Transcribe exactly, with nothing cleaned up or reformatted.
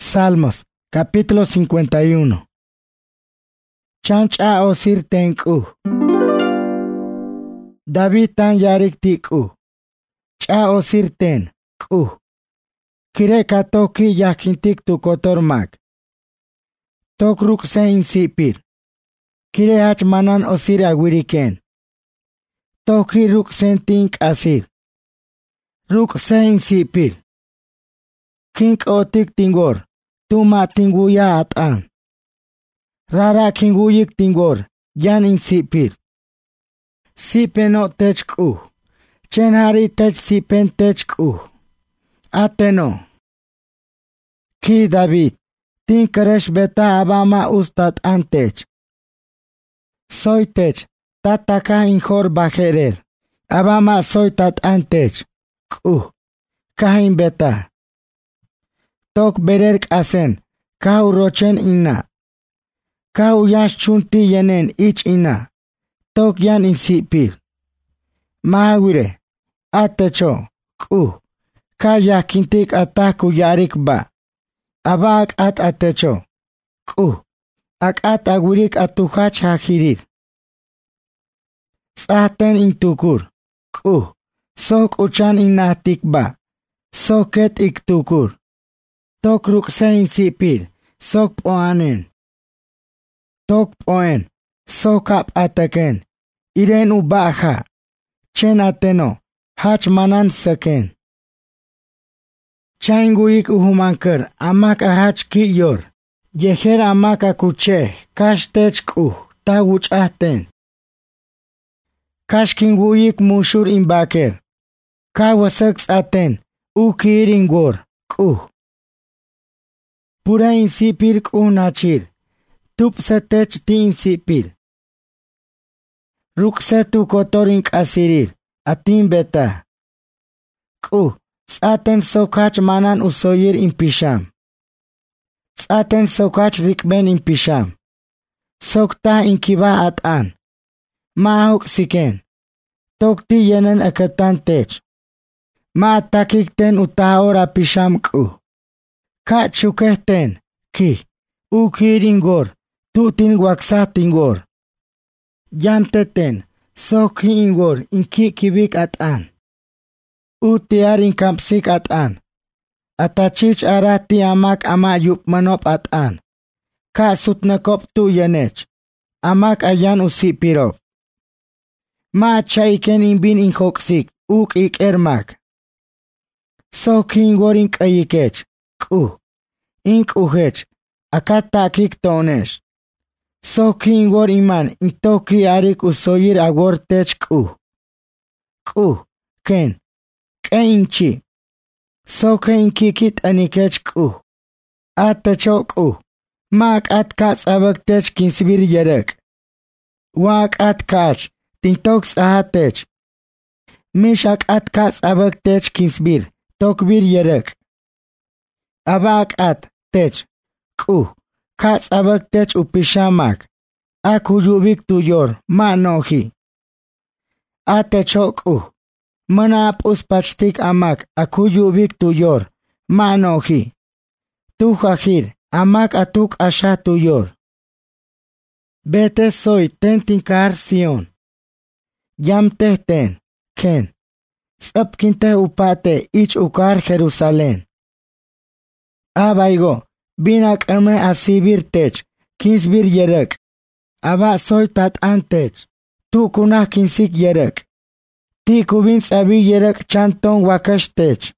Salmos, capítulo cincuenta y uno. Chancha osir tenku. David tan yarik tiku. Cha osir ten, ku. Kire katoki yakintik tu kotormak. Tok ruk se insipir. Kire hach manan osir agwiriken. Toki ruk sentink asir. Ruk se insipir. Kink otik tingor. Tuma tinguya atan. Rara kinguyik tingor. Yan insipir. Sipeno techku. Chenhari tech sipen techku. Ateno. Ki David. Tinkeresh beta abama ustat antech. Soy tech. Tataka injor bajerer. Abama soy tat antech. Ku. Kahin beta. Tok bererk asen, kau rochen ina. Kau yash chunti yenen ich ina. Tok yan insipir. Mahawire, atecho, ku. Kaya kintik ataku yarik ba. Abak at atecho, ku. Ak at agurik atuhach hakirir. Saten intukur, ku. Sok uchan inatik ba. Soket iktukur. Tok ruk se insipir, sok poanen. Tok poen, sokap ataken. Iren ubaha. Chen ateno, hach manan seken. Chainguik uhumanker, amak ahach ki yor. Yeher amak akuche, kash tech ku, taguch aten. Kash kinguik mushur imbaker. Kawasaks aten, ukir ingor, ku. Pura insipir ku nachir. Tup se tech ti insipir. Ruk se tu kotorink asirir. Atin beta. Ku. Saten sokach manan usoyir impisham. Saten sokach rikben impisham. Sokta inkiba atan. Mahuk siken. Tokti yenen akatan tech. Ma takik ten utahora pisham ku. Ka chukehten, ki, ukiringor, tutin waksatingor. Yamteten, soki ingor, inki kibik atan. Utiar inkampsik atan. Atachich arati amak ama yupmanop atan. Ka sutnakop tu yanech. Amak ayan usipirop. Ma chaiken inbin inhoksik, uk ik ermak. Soki ingor ink ayikech. Ku. Ink uhech. Akata kik tonesh. Soki ingor iman. Intoki arik usoyir agor tech ku. Ku. Ken. Ken inchi. Soki inkikit anikech ku. Atacho ku. Mak at kats abak tech kinsbir yerek. Wak at kach. Tintoks ahatech. Mishak at kats abak tech kinsbir. Tokbir yerek. Abak at, tech, ku, kats abak tech upishamak, akuyubik tuyor, ma nohi. Atecho ku, manap uspachtik amak, akuyubik tuyor, ma nohi. Tuhahir, amak atuk asha tuyor. Bete soy tentinkar Sion. Yam tehten, ken. Sapkinte upate ich ukar Jerusalén. Abaigo, binak ame asibir tech, kinsbir yerek. Aba soy tat antech, tu kunah kinsik yerek. Ti kubin sabi yerek chanton wakash tech.